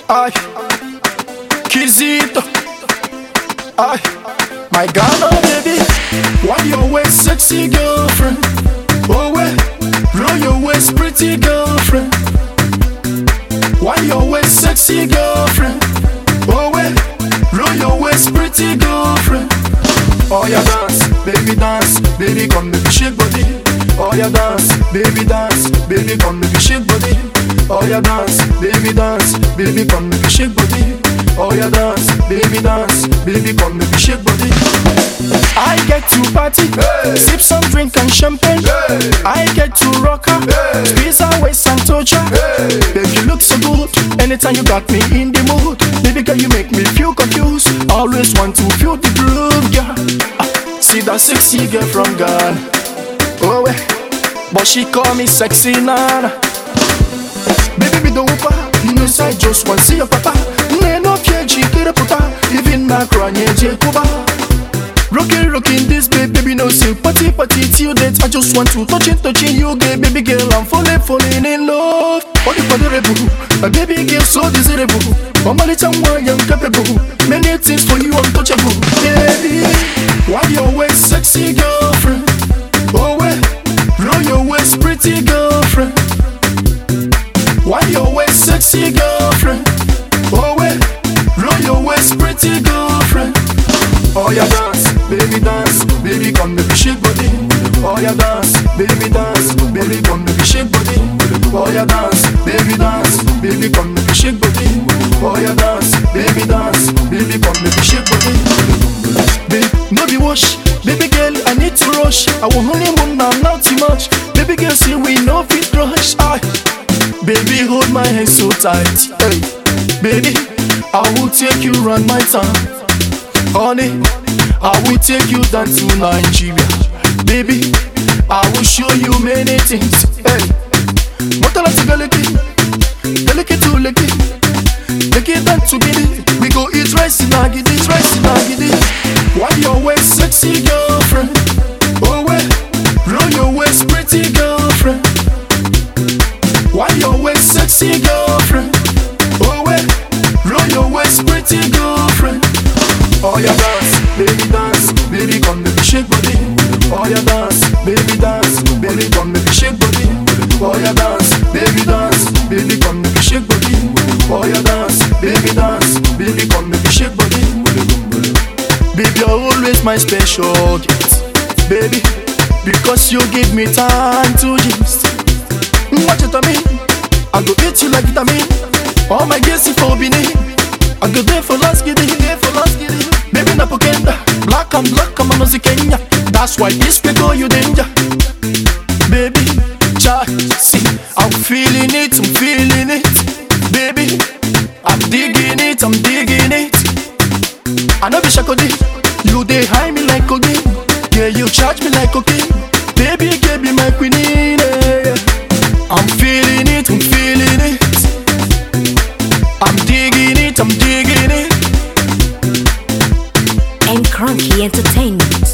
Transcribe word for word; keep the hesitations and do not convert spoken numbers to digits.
Ay, Kizito. Ay, my Ghana baby. Why you always sexy girlfriend? Oh well, roll your waist, pretty girlfriend. Why you always sexy girlfriend? Oh well, roll your waist, pretty girlfriend. Oh yeah, dance, baby dance, baby come make you shake body. Oh yeah, dance, baby dance, baby come make you shake body. Oh yeah, dance, baby dance, baby come make you shake body. Oh yeah, dance, baby dance, baby come make you shake body. I get to party, hey. Sip some drink and champagne, hey. I get to rock her, hey. Squeeze her waist and touch her, hey. Baby you look so good, anytime you got me in the mood. Baby girl you make me feel confused, always want to feel the groove, girl. ah, See that sexy girl from Ghana, oh eh, but she call me sexy nana. Baby be the whooper, you know I just want see your papa. No fear, she get a puta, even my crying Jacoba. Rockin', rockin' this baby, baby no sympathy, party till date. I just want to touch it, touching you, gay baby girl. I'm falling, falling in love. All the adorable, my baby girl so desirable. I'm a little more young, capable. Many things for you untouchable, baby. Why you always sexy girlfriend? Oh well, roll your waist, pretty girlfriend. Why you always sexy girlfriend? Oh well, roll your waist, pretty girlfriend. Oh yeah, dance, baby dance, baby come make you shake body. Oh yeah, dance, baby dance, baby come make you shake body. Oh yeah, dance, baby dance, baby come make you shake body. Oh yeah, dance, baby dance, baby come make you shake body. Baby, no be wash, baby girl, I need to rush. I will honeymoon now, not too much. Baby girl, see we no fit rush. Aye. Baby, hold my hand so tight, hey. Baby, I will take you round my town. Honey, I will take you down to Nigeria. Baby, I will show you many things, hey. Motala to Galiki, Galiki to Leki, Leki down to Gidi. We go eat rice in Agidi, rice in Agidi. Why you always sexy girlfriend? Oh well, roll your waist, pretty girlfriend. Why you always sexy girlfriend? Oh well, roll your waist, pretty girlfriend. Oh yeah, dance, baby dance, baby come make you shake body. Oh yeah, dance, baby dance, baby come make you shake body. Oh yeah, dance, baby dance, baby come make you shake body. Oh yeah, dance, baby dance, baby come make you shake body. Baby, you're always my special gift, baby, because you give me time to gist. Watch it on me, I go eat you like vitamin. All my girls is for Bini, I go there for last giddy, there for last giddy. Baby na pokenda, black and black, I'm a Kenya. That's why this we go you danger. Baby, cha, see, I'm feeling it, I'm feeling it. Baby, I'm digging it, I'm digging it. I know be shakodi, you dey high me like cocaine. Yeah, you charge me like cocaine. Baby, give me my queen. I'm feeling it, I'm feeling it. I'm digging it, I'm digging it. And Cranky Entertainment.